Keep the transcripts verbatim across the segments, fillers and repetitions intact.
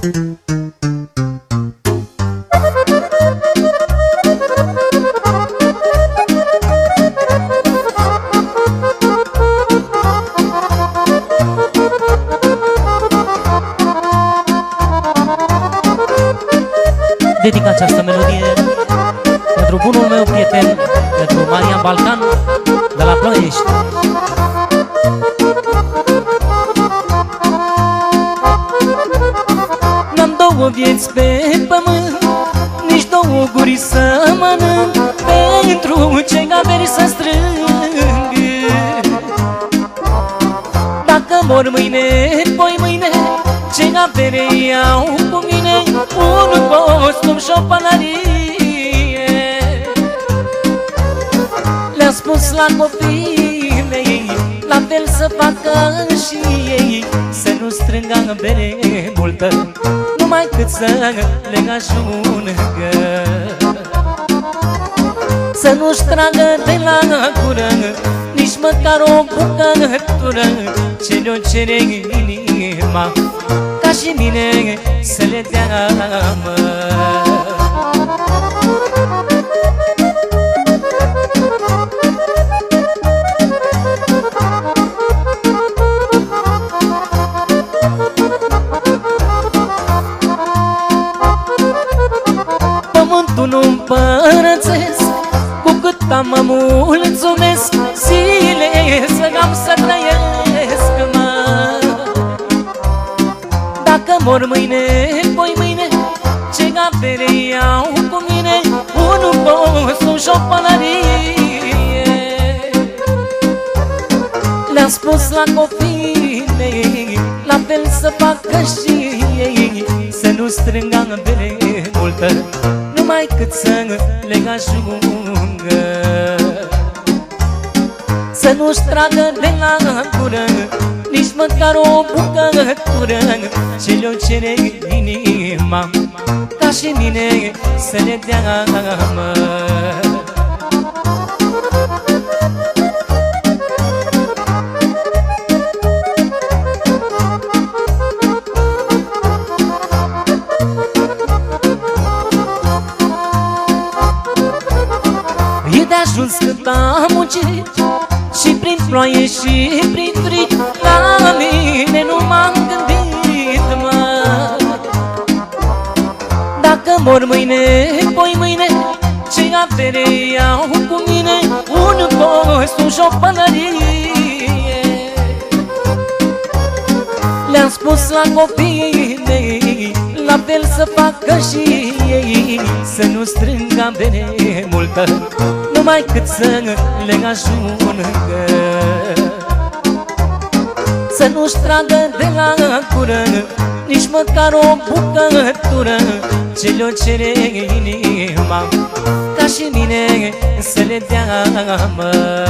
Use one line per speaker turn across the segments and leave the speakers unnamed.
Dedic această melodie pentru bunul meu prieten, pentru Marian Balcan de la Ploiești. N-am două vieți pe pământ, nici două guri să mănânc, pentru ce averi să strâng. Dacă mor mâine, poi mâine, ce avere iau cu mine, un costum și o pălărie. Le-am spus la copiii mei, la fel să facă și ei, să nu strângă bere multă, numai cât să le ajungă. Să nu-și tragă de la gură nici măcar o bucătură, ce le-o cere inima, ca și mine să le dea, mă. Pământul nu împărățesc, cu cât am mă mulțumesc, zile să am să trăiesc, mă. Dacă mor mâine, poi mâine, ce avere iau cu mine, un costum și o pălărie. Le-am spus la copiii mei, la fel să facă și ei, să nu strângă bere multă, numai cât să le ajungă. Să nu-și tragă de la gură nici măcar o bucătură, ce le-o cere inima, ca și mine să le dea, mă. E de ajuns cât am muncit, și prin ploaie și prin frig, la mine nu m-am gândit, mă. Dacă mor mâine, poi mâine, ce avere iau cu mine, un costum și o pălărie. Le-am spus la copiii mei, la fel să facă și ei, să nu strângă bere multă, numai cât să le ajungă. Să nu-și tragă de la gură nici măcar o bucătură, ce le-o cere inima, ca și mine să le dea, mă.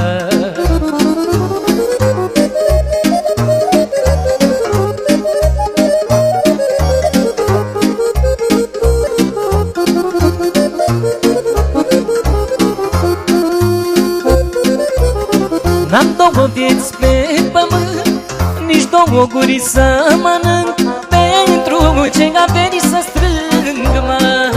N-am două vieți pe pământ, nici două guri să mănânc, pentru ce averi să strâng, mă.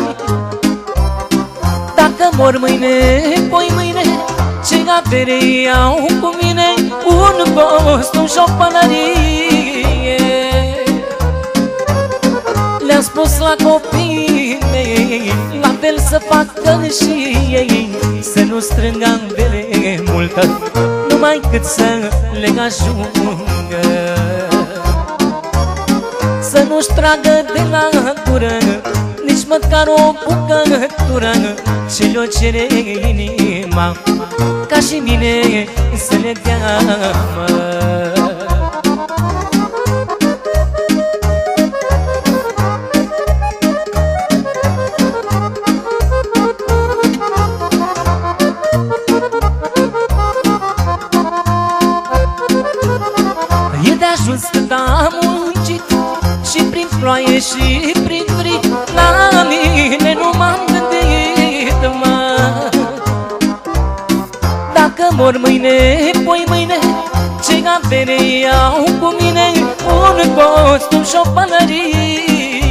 Dacă mor mâine, poi mâine, ce avere iau cu mine, un costum și o pălărie. Le-am spus la copiii mei, la fel să facă și ei, să nu strângă bere multă, numai cât să le ajungă. Să nu-și tragă de la gură nici măcar o bucătură, ce le-o cere inima, ca și mine să le dea, mă. Ajuns cât am muncit, și prin ploaie și prin frig, la mine nu m-am gândit, mă. Dacă mor mâine, poi mâine, ce avere iau cu mine, un costum și o pălărie.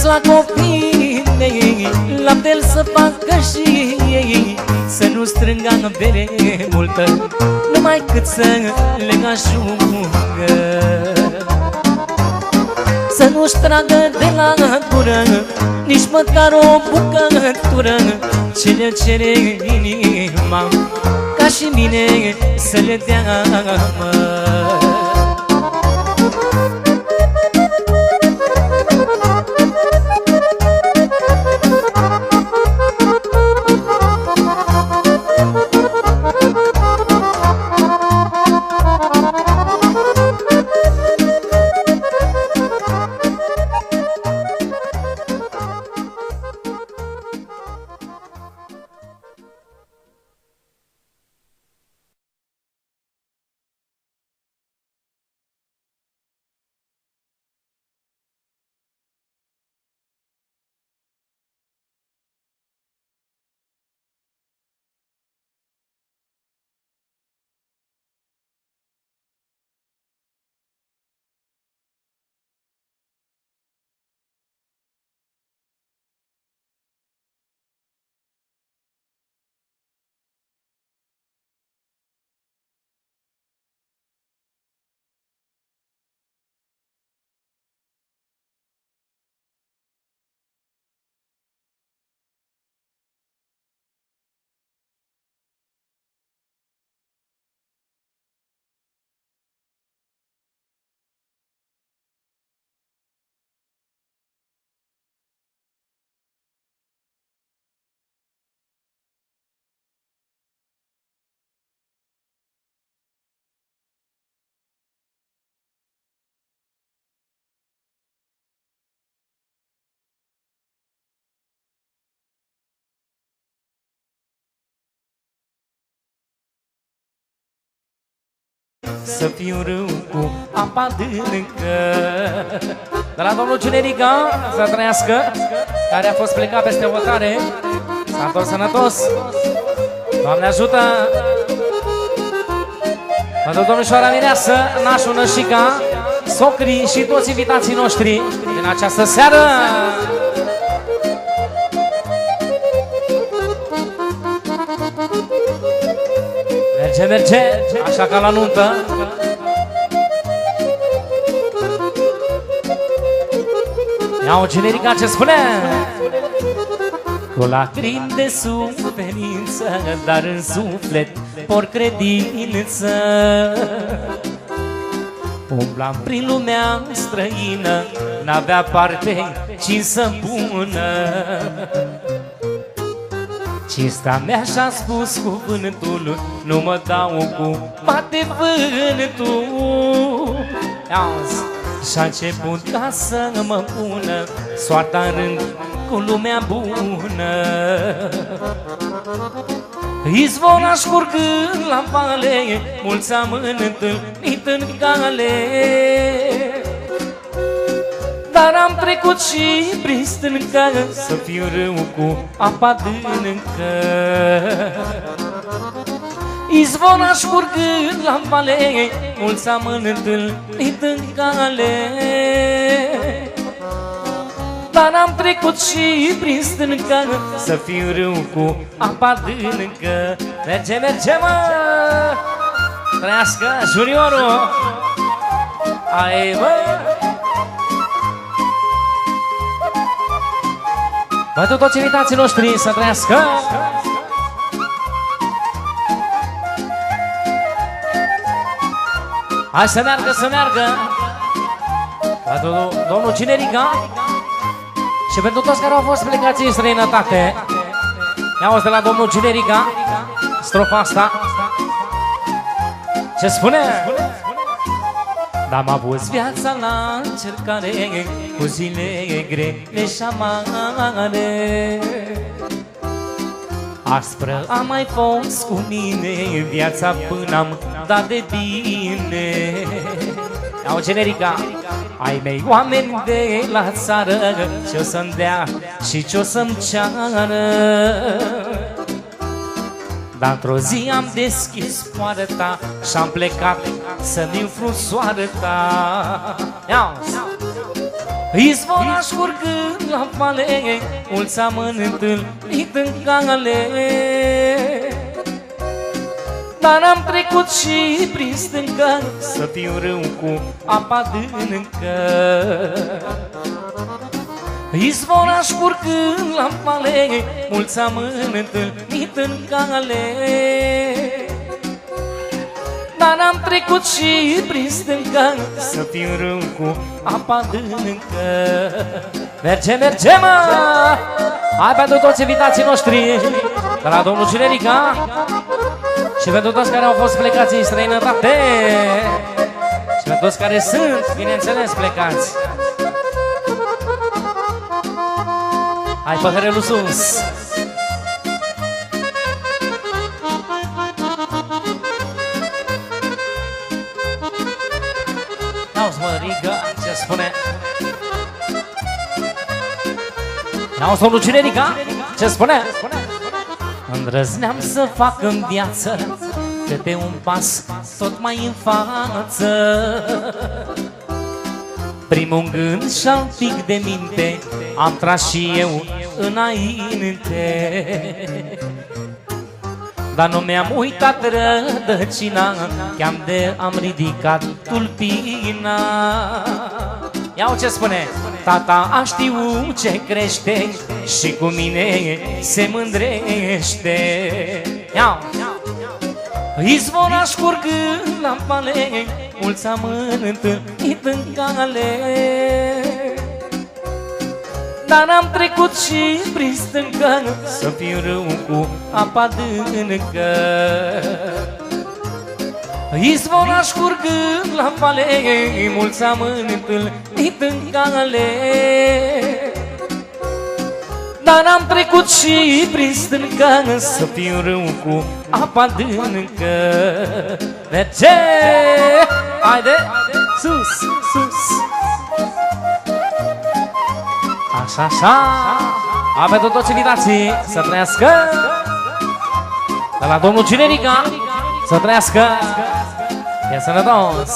la copiii mei, lapte-l să facă și ei, să nu strângă în bere multă, numai cât să le ajungă. Să nu-și tragă de la gură nici măcar o bucătură, ce le cere inima, ca și mine să le dea, mă. Să fiu râu cu apa adâncă. De la domnul Generica, să trăiască, care a fost plecat peste votare. S-a întors sănătos. Doamne ajută! Pentru domnișoara Mireasă, nașul Nășica, socrii și toți invitații noștri din această seară. Merge, merge, așa ca la nuntă. Ia o Generica ce spune: cu lacrimi de suferință, dar în suflet por credință, umblam prin lumea străină, n-avea parte cinsă bună. Cinsta mea și-a spus cuvântul, nu mă dau cu bate vântul. Auzi, și-a început ca să mă pună soarta în rând cu lumea bună. Izvora scurgând la vale, mulți am întâlnit în cale, dar am trecut și prin stânca, să fiu râu cu apa adâncă. Izvora scurgând la vale, mulți am întâlnit în cale, dar am trecut și prin stânca, să fiu râu cu apa adâncă. Merge, merge, mă! Trăiască juniorul! Ai, mă! Pentru toți invitații noștri să trăiască! Hai să meargă, să meargă! Pentru domnul Generica și pentru toți care au fost plecați în străinătate. Ia-o de la domnul Generica strofa asta. Ce spune? Dar m-a pus viața la încercare, cu zile grele și amare. Aspră a mai fost cu mine viața până am dat de bine. Ia-o Generica. Ai mei oameni de la țară, ce-o să-mi dea și ce-o să-mi ceară. Dar într-o zi am deschis poarta și-am plecat să-mi umflu soarta. Izvora scurgând la vale, mulți am întâlnit în cale, dar am trecut și prin stâncă, să fiu râu cu apa adâncă. Izvora scurgând la vale, mulți am întâlnit în cale, dar am trecut și prin stâncă, să fiu râu cu apa adâncă. Merge, merge, mă! Hai pentru toți invitații noștri de la domnul Cinerica și pentru toți care au fost plecați în străinătate și pentru toți care sunt, bineînțeles, plecați. Hai păhărelul sus! N-auzi, mă, Riga, ce spune? N-auzi, domnul Cinerica, ce spune? Îndrăzneam să fac în viață câte un pas tot mai în față, primul gând și-al pic de minte am tras și eu înainte, dar nu mi-am uitat rădăcina, chiar de am ridicat tulpina. Iau ce spune: tata a știut ce crește și cu mine se mândrește. Iau! Izvora scurgând la vale, mulți am întâlnit în cale, dar am trecut și prin stâncă, să fiu râu cu apa adâncă. Izvora scurgând la vale, mulți am întâlnit în cale, dar am trecut și prin stâncă, să fiu râu cu apa adâncă. Merge! Haide! Sus, sus! Așa, așa! A pentru toți invitații să trăiască de la domnul Cinerica, să trăiască! E sănătos!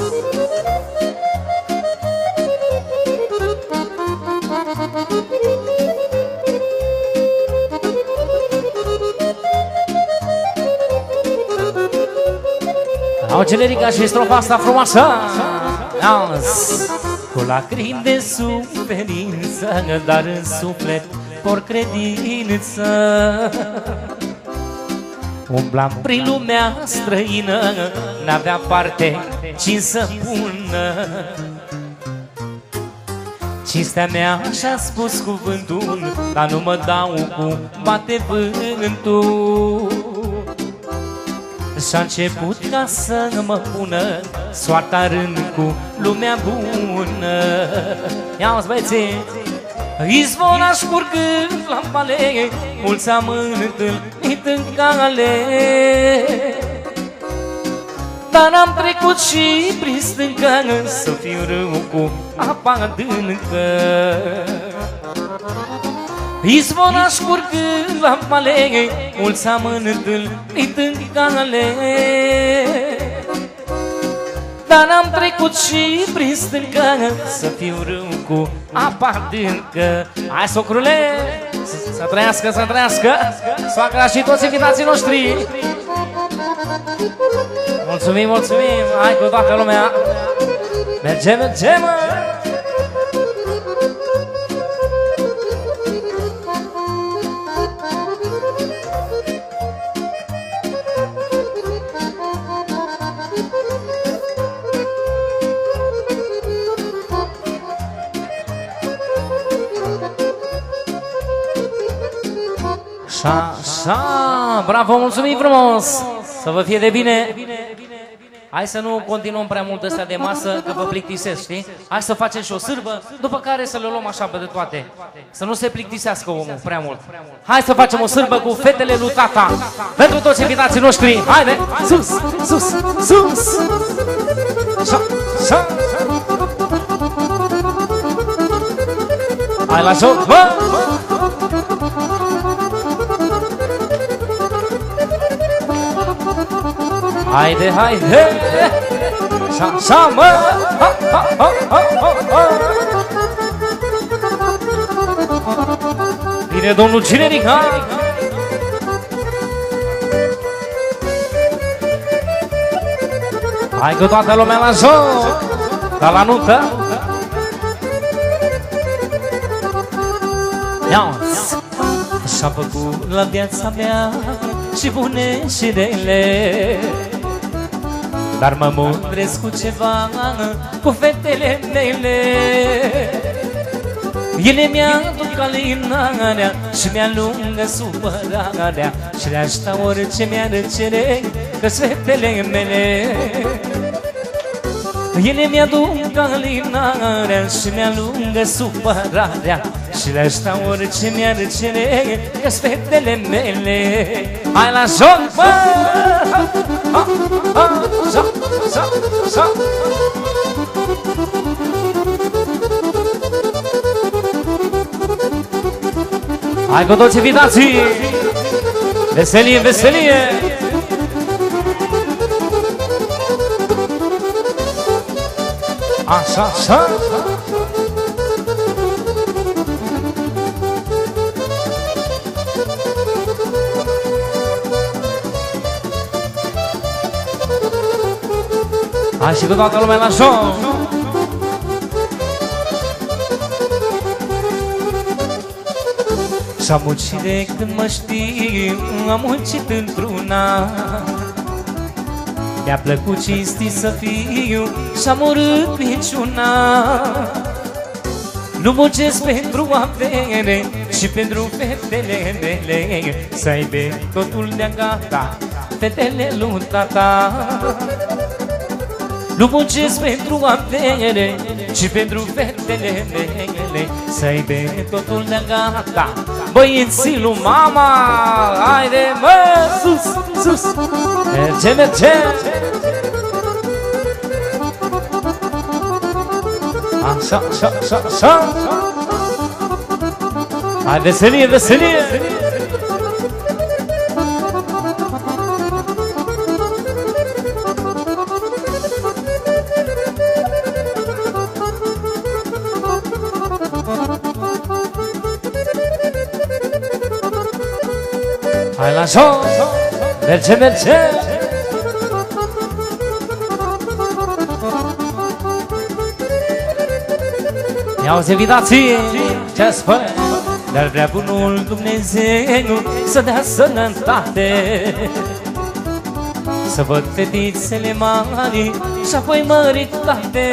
Au Cinerica și strofa asta frumoasă! Auzi! Cu lacrimi de suferință, dar în suflet por credință, umblam prin lumea străină, n-avea parte cine să pună. Cinstea mea și-a spus cuvântul, dar nu mă dau cu bate vântul. Și-a început ca să mă pună soarta rând cu lumea bună. Ia-uzi, băieții! Izvora scurgând la vale, mulți am întâlnit în cale, dar am trecut și prin stâncă, să fiu râu cu apa adâncă. Izvora scurgând la vale, mulți am întâlnit în cale, dar am trecut și prin stâncă, să fiu râu cu apa adâncă. Hai, socrule, să trăiască, să trăiască soacra și toți invitații noștri. Mulțumim, mulțumim, hai cu toată lumea. Merge, merge, mă! Așa, așa, bravo, mulțumim frumos! Să vă fie de bine! Hai să nu continuăm prea mult ăstea de masă, că vă plictisesc, știi? Hai să facem și o sârbă, după care să le luăm așa pe de toate. Să nu se plictisească omul prea mult. Hai să facem o sârbă cu fetele lui tata. Pentru toți invitații noștri, haide! Sus, sus, sus! Așa, așa! Hai la joc, bă! Haide, haide! Așa, așa, mă! Ha, ha, ha, ha, ha, ha. de domnul Cinerica. Hai cu toată lumea la joc, dar la nuntă. Ia-ți! Și-am făcut la viața mea și bune și rele, dar mă mândresc cu ceva, cu fetele mele. Ele mi-aduc alinarea și mi-alungă supărarea și le-aș da orice mi-ar cere, că-s fetele mele. Ele mi-aduc alinarea și mi-alungă supărarea și le-aș da orice mi-ar cere, că-s fetele mele. Hai la joc, bă! Ha, ha, joc, joc, joc! Hai cu toți invitații! Veselie, veselie! Așa, așa! Hai și cu toată lumea la joc! Și-am muncit de când mă știu, am muncit într-una. Mi-a plăcut cinstit să fiu și-am urât niciuna. Nu muncesc pentru avere și pentru fetele mele, să aibă totul de-a gata fetele lui tata. Nu muncesc pentru avere și pentru fetele mele, să aibă totul de-a gata băieții lui mama. Haide mă, sus, sus, merge, merge. Așa, așa, așa, așa. Hai, veselie, veselie. Hai la joc, merge, merge. Ia-uzi invitații, ce spune? Dar vrea bunul Dumnezeu să dea sănătate, să văd fetițele mari și apoi măritate,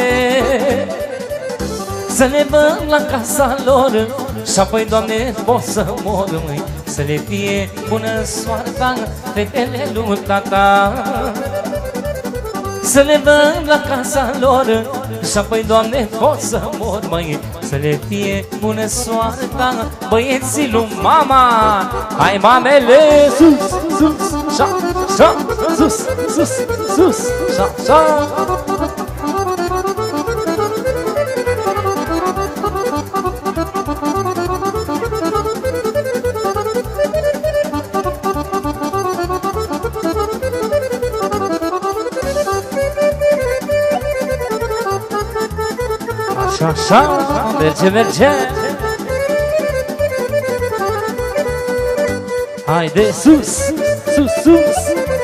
să le văd la casa lor și apoi, Doamne, pot să mor, măi, să le fie bună soarta fetele lui tata. Să le văd la casa lor și apoi, Doamne, pot să mor, măi, să le fie bună soarta băieții lui mama. Hai, mamele, sus, sus, șa, șa, sus, sus, sus, șa, șa. Așa, merge, merge. Haide, sus, sus, sus.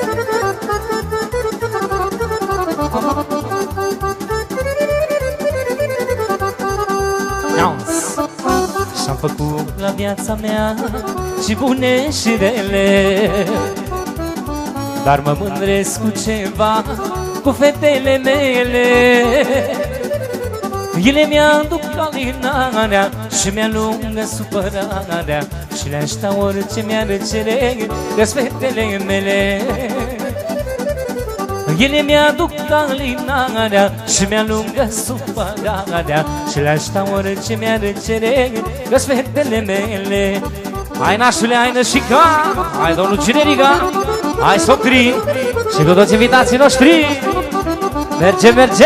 Și-am făcut la viața mea și bune și rele, dar mă mândresc cu ceva, cu fetele mele. Ele mi-aduc alinarea și mi-alungă supărarea și le-aș da orice mi-ar cere, că-s fetele mele. Ele mi-aduc alinarea și mi-alungă supărarea și le-aș da orice mi-ar cere, că-s fetele mele. Hai, nașule, hai, nășica, hai, domnul Cinerica, hai, socrii și cu toți invitații noștri. Merge, merge.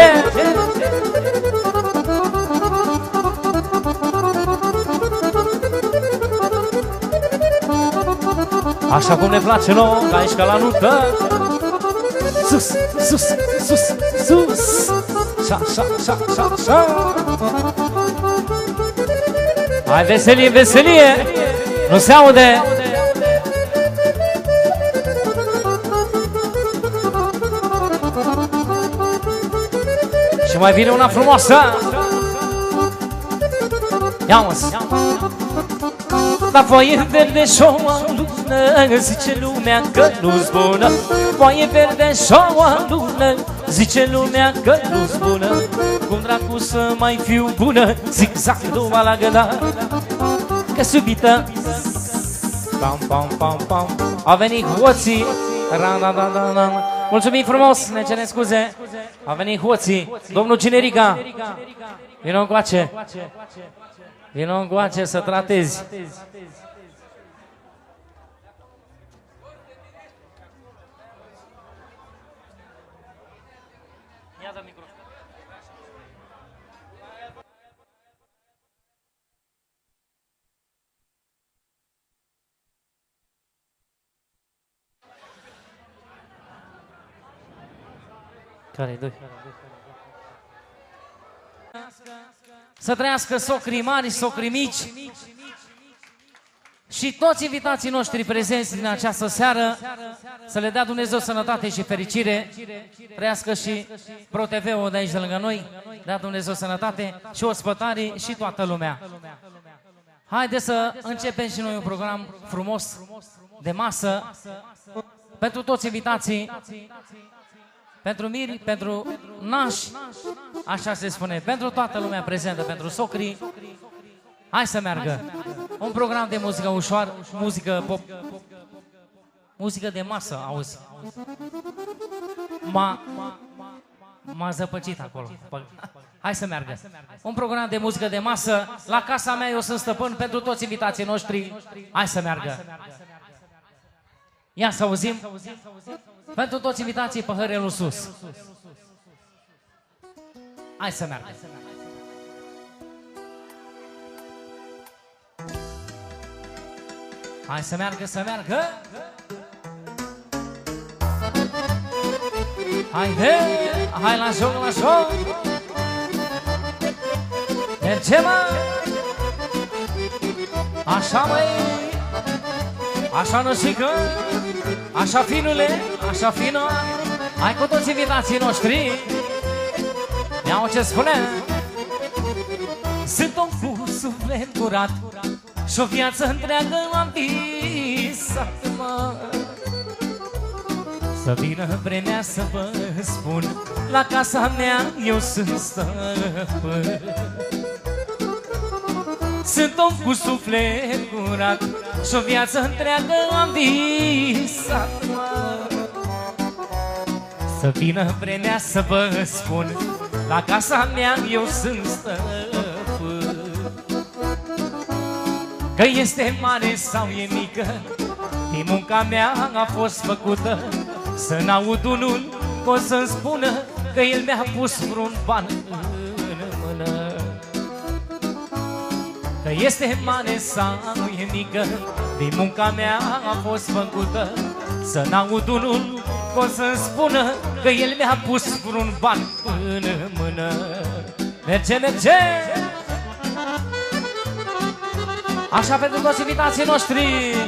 Așa cum ne place nouă, ca aici ca la nuntă. Sus, sus, sus, sus. Șa, șa, șa, șa, șa. Hai, veselie, veselie. Nu se aude. Și mai vine una frumoasă. Ia-mă-s. La voie verde și-o lună, zice lumea că nu-s bună. Voie verde și-o lună, zice lumea că nu-s bună. Cum dracu să mai fiu bună, zic-zac duma la gădar. Că subită pam, pam, pam, pam, a venit hoții. Mulțumim frumos, ne cerem scuze. A venit hoții. Domnul Cinerica, vino încoace. Vino încoace să tratezi. Ia-dă microfon. Care-i doi? Să trăiască socrii mari, socrii mici și toți invitații noștri prezenți din această seară, să le dea Dumnezeu sănătate și fericire. Trăiască și Pro T V-ul de aici de lângă noi, dea Dumnezeu sănătate și ospătarii și toată lumea. Haideți să începem și noi un program frumos de masă pentru toți invitații, pentru miri, pentru nași, așa se spune, pentru toată lumea prezentă, pentru socrii. Hai să meargă. Un program de muzică ușoară, muzică pop, muzică de masă, auzi. M-a m-a zăpăcit acolo. Hai să meargă. Un program de muzică de masă. La casa mea eu sunt stăpân pentru toți invitații noștri. Hai să meargă. Ia să auzim. Pentru toți invitații păhărelul sus. Hai să meargă. Hai să meargă, să meargă. Haide, hai la joc, la joc. Merge, mă. Așa, măi. Așa, nășică. Așa, finule, așa, fină. Hai cu toți invitații noștri. Ia-o ce spune. Sunt om cu suflet curat și o viață întreagă am visat, mă. Să vină vremea să vă spun, la casa mea eu sunt stăpân. Sunt om cu suflet curat și o viață întreagă am visat, mă. Să vină vremea să vă spun, la casa mea eu sunt stăpân. Că este mare sau e mică, din munca mea a fost făcută. Să n-aud unul că o să-mi spună că el mi-a pus vreun ban în mână. Că este mare sau e mică, din munca mea a fost făcută. Să n-aud unul că o să-mi spună că el mi-a pus vreun ban în mână. Merge, merge! Așa pentru toți invitații noștri.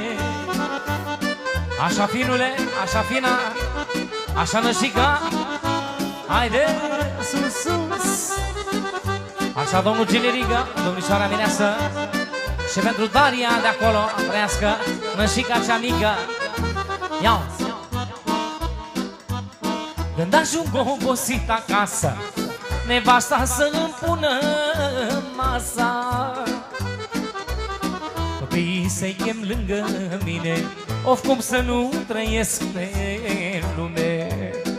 Așa, finule, așa, fina, așa, nășica. Haide, sus, sus. Așa, domnul Gileriga, domnișoara Mireasă. Și pentru Daria de acolo, trăiască, nășica cea mică. Iau. Când ajung obosit acasă, nevasta să-mi pună masa. Copiii să-i chem lângă mine, of, cum să nu trăiesc pe lume.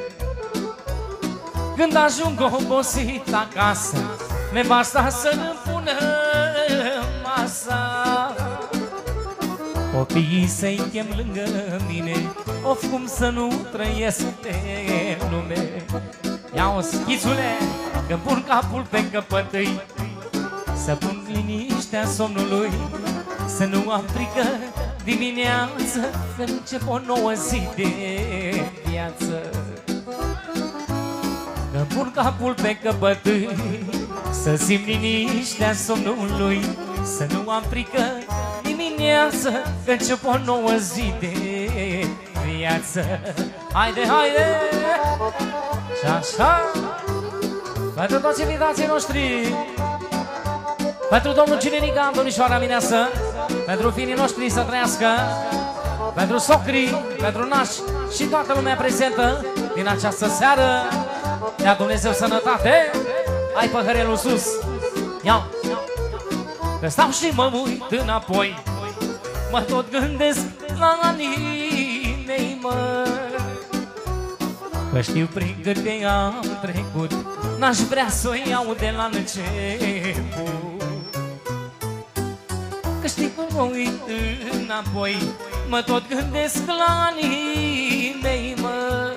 Când ajung obosit acasă, nevasta să-mi pună masa. Copiii să-i chem lângă mine, of, cum să nu trăiesc pe lume. Ia-o, schițule, că pun capul pe căpătâi, să pun liniștea somnului, să nu am frică dimineață, că încep o nouă zi de viață. Că pun capul pe căpătâi, să simt liniștea somnului, să nu am frică dimineață, dimineață, că încep o nouă zi de viață. Haide, haide! Și așa, pentru toți invitații noștri, pentru domnul Cinerica, domnișoara Mineasă, pentru fiii noștri să trăiască, pentru socrii, pentru nași și toată lumea prezentă din această seară. Dea Dumnezeu sănătate. Hai păhărelul sus. Iau. Că stau și mă uit înapoi, mă tot gândesc la anii mei, mă. Că știu prin câte am trecut, n-aș vrea să o iau de la început. Că știi cum mă uit înapoi, mă tot gândesc la anii mei, mă.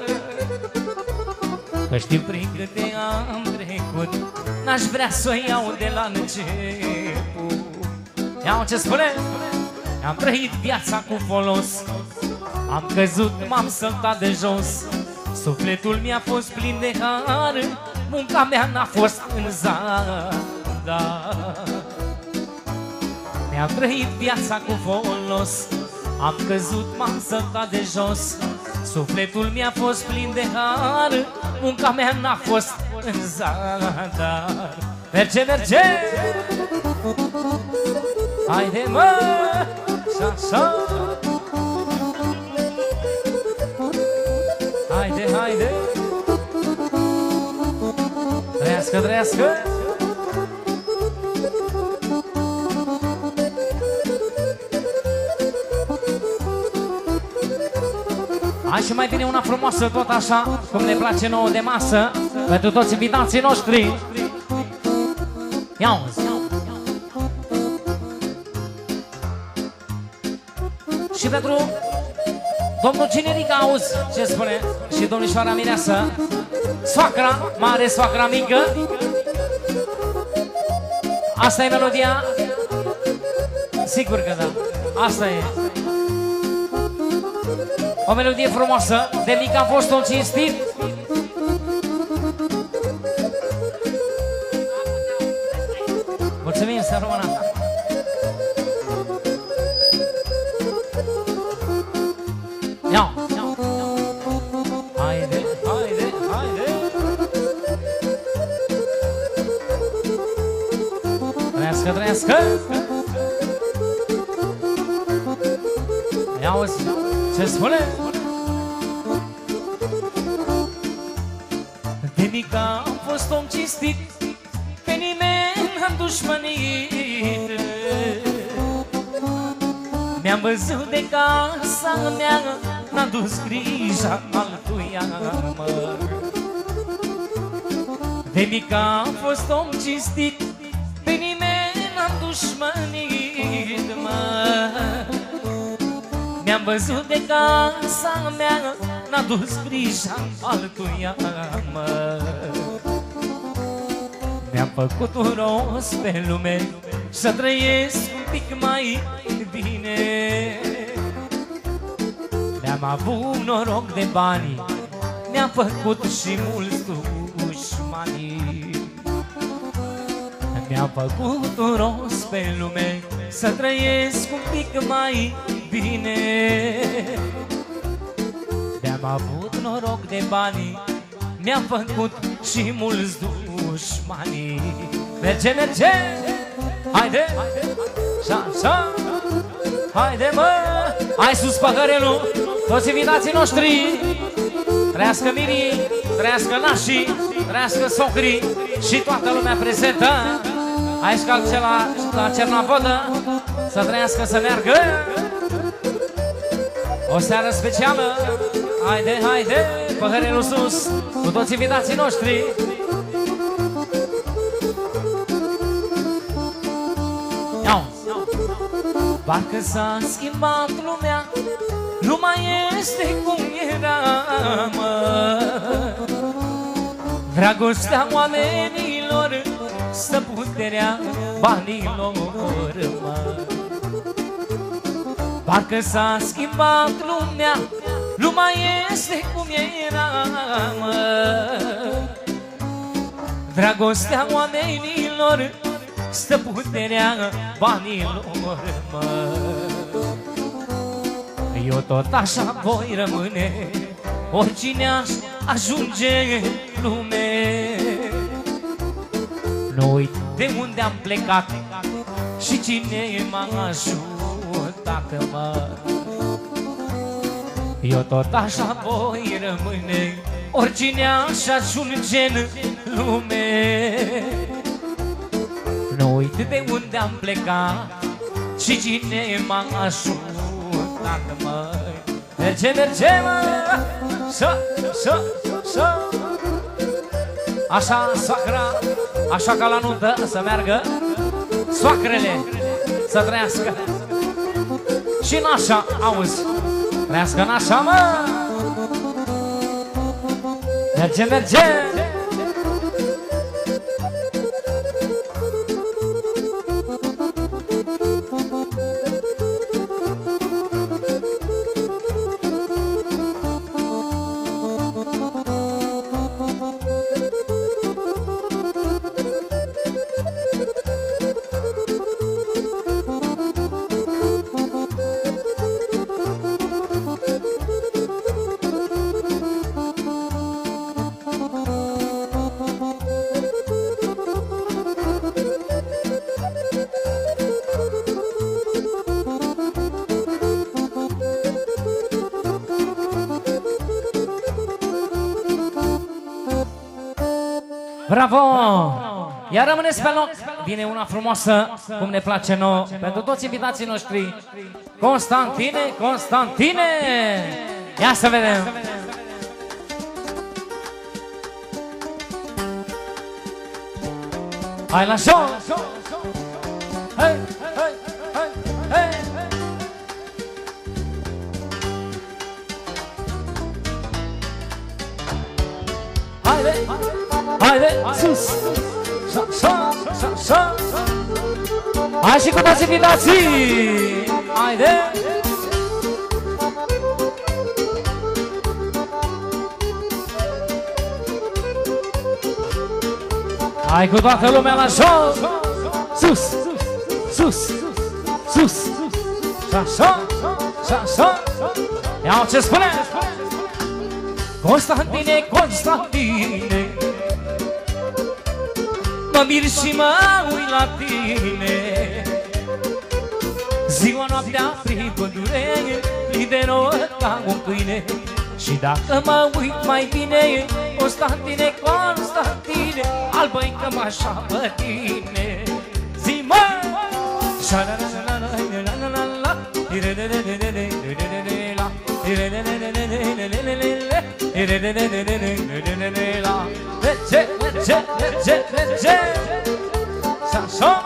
Că știu prin câte am trecut, n-aș vrea să o iau de la început. Iau ce spune? Am trăit viața cu folos, am căzut, m-am săltat de jos. Sufletul mi-a fost plin de har, munca mea n-a fost în zadar. Mi-am trăit viața cu folos, am căzut, m-am săltat de jos. Sufletul mi-a fost plin de har, munca mea n-a fost în zadar. Merge, merge! Haide, mă! Și-așa! Haide, haide! Trăiască, trăiască! Hai și mai bine una frumoasă, tot așa, cum ne place nouă de masă, pentru toți invitații noștri. Ia-uzi! Și pentru domnul Cinerica, auzi ce spune, și domnișoara Mineasă, soacra, mare soacra mică. Asta e melodia? Sigur că da, asta e. O melodie frumoasă, de mic am fost un cinstit. Mulțumim, să rămână. Ia, haide, haide, haide. Trăiască, trăiască. Ia-uzi, ce spune? De mic am fost om cinstit, pe nimeni n-am dușmănit. Mi-am văzut de casa mea, n-am dus grija altuia, mă. De mic am fost om cinstit, pe nimeni n-am dușmănit, mă. Mi-am văzut de casa mea, n-a dus grija altuia, mă. Mi-am făcut un rost pe lume, să trăiesc un pic mai bine. Mi-am avut noroc de bani, mi-am făcut și mulți dușmani. Mi-am făcut un rost pe lume, să trăiesc un pic mai bine. Mi-am avut noroc de bani, mi-am făcut și mulți dușmani. Merge, merge! Haide! Și-așa! Haide, mă! Hai sus păhărelul, toți invitații noștri! Trăiască mirii, trăiască nașii, trăiască socrii și toată lumea prezentă! Aici ca la, la Cernavodă, să trăiască, să meargă! O seară specială! Haide, haide! Păhărelul sus, cu toți invitații noștri! Iau! Parcă s-a schimbat lumea, nu mai este cum era, mă. Dragostea oamenilor, stă puterea banilor, mă. Parcă s-a schimbat lumea, nu mai este cum era, mă. Dragostea oamenilor, stă puterea banilor, mă. Eu tot așa voi rămâne, oricine aș ajunge lume. Nu uit de unde am plecat și cine m-a ajutat, mă. Eu tot așa voi rămâne, oricine aș ajunge în lume. Nu uit de unde am plecat și cine m-a ajutat, măi. Merge, merge, mă! Să, să, să! Așa, soacra, așa ca la nuntă să meargă soacrele, să trăiască. Și nașa, auzi, trăiască nașa, mă! Merge, merge! Bravo! Iar rămâneți pe loc. Vine una frumoasă, cum ne place nouă, pentru toți invitații noștri. Constantine, Constantine! Ia să vedem! Hai la show! Hai, hai, hai, hai! Haide! Haide, sus! Sa, sa, sa, sa! Hai și cu toți invitații! Haide! Hai cu toată lumea la jos! Sus! Sus! Sus! Sa, sa! Sa, sa! Iau ce spune! Constantine, Constantine, mă mir și mă uit la tine. Ziua, noaptea, prin pădure, lideră ca un câine. Și dacă mă uit mai bine, Constantine, Constantine, albă-i cam așa pe tine. Zi, mă! Merge, merge, merge, merge! Sa-sa!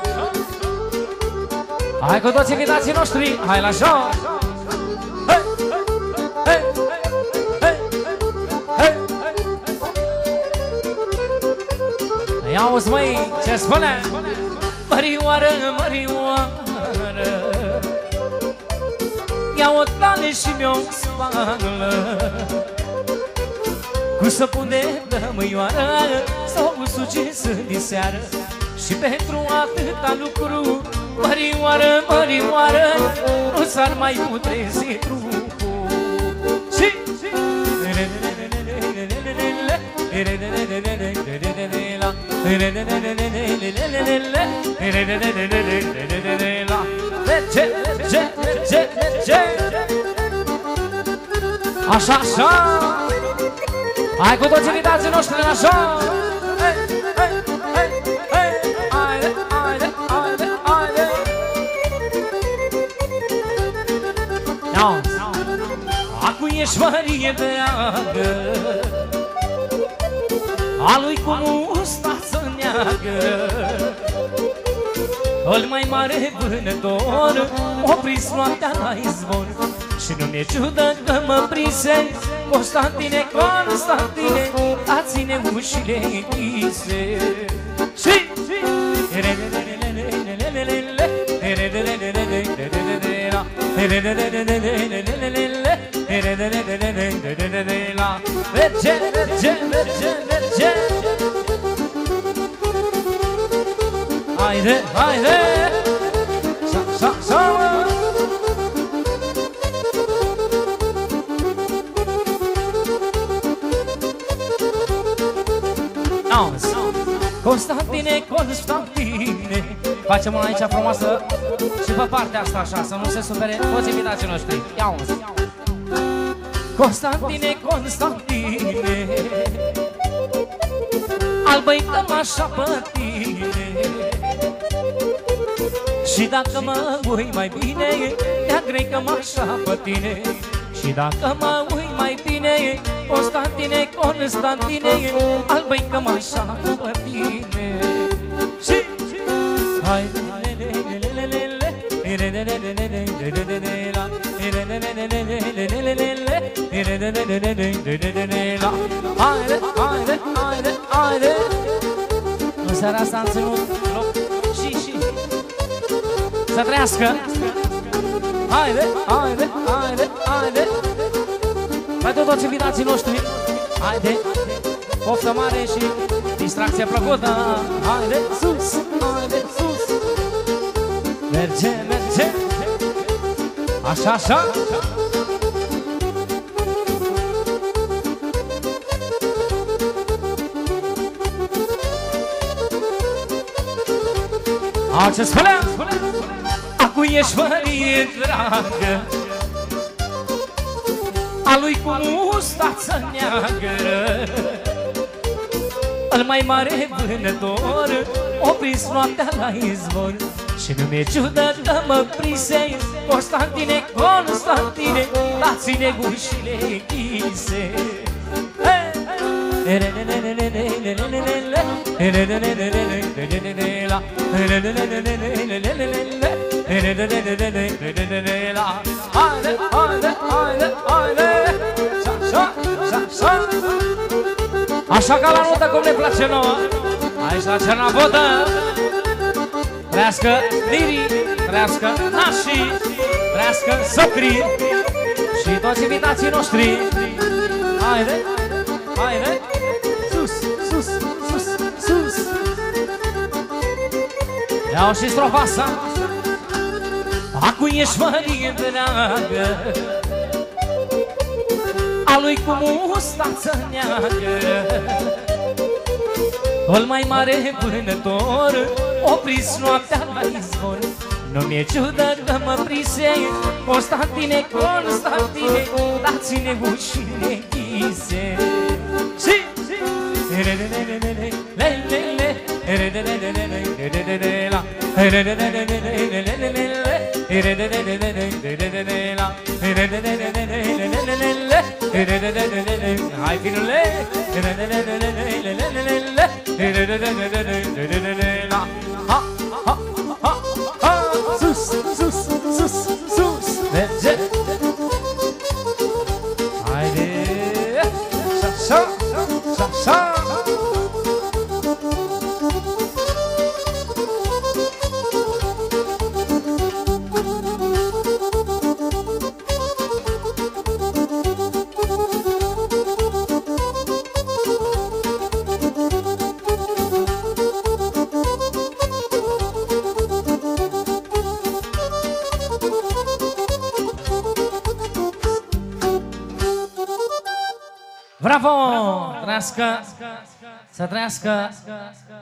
Hai cu toți invitații noștri, hai la jos! Hei, hei, hei, hei, hei! Ia auzi, măi, ce spune? Mărioară, mărioară, ia-o tale și mi-o spală, cu săpun de dămâioară sau cu succes din seară. Și pentru atâta lucru, mărioară, mărioară, nu s-ar mai putrezi trupul. Și merge, merge, merge, merge! Așa, așa! Hai cu toți invitații noștri în așa! Hei, hei, hei, hei! Haide, haide, haide, haide! Ia! Acu ești mărie dragă, a lui cu mustață neagră, îl mai mare vânător, o prins noaptea la izvor. Și nu mi-e ciudă că mă prinse, Constantine, Constantine, a ține ușile închise. Și merge, merge, merge, merge! Haide, haide! Sa, sa, sa! Constantine, Constantine. Facem una aici frumoasă și pe partea asta așa, să nu se supere toți invitații noștri. Ia uzi. Constantine, Constantine, albă-i cămașa pe tine. Și dacă mă ui mai bine, ea grei cămașa pe tine. Și dacă mă ui mai bine, Constantine, Constantine, albă-i cămașa pe tine. Și hai haide, haide, haide, haide. În seara asta am ținut loc și, și să trăiască. Haide, haide, haide, haide. Pentru toți invitații noștri. Haide, poftă mare și distracție plăcută. Haide, sus, haide, sus. Merge, merge. Așa, așa. A, ce spunea? Acu ești mărie dragă, a lui cu mustață neagră, îl mai mare vânător o prins noaptea la izvor. Și nu mi-e ciudă că mă prise, Constantine, Constantine, da ține gușile închise. Haide, haide, haide, haide. Așa ca la notă cum ne place nouă. Aici la Cernavodă. Trească lirii, trească nașii, trească socrii și toți invitații noștri. Haide, haide, sus, sus, sus, sus. Iau și strofa asta. Acu ești mărie dragă, a lui cu mustață neagră, cel mai mare vânător o prins noaptea la izvor. Nu mi-e ciudă că mă prise, Constantine, Constantine, da ține ușile închise. Și hai finule. Ha, ha, ha, ha. Sus, sus, sus, sus. Merge. Haide. Așa, așa, așa. Bravo! Trăiască! Să trăiască!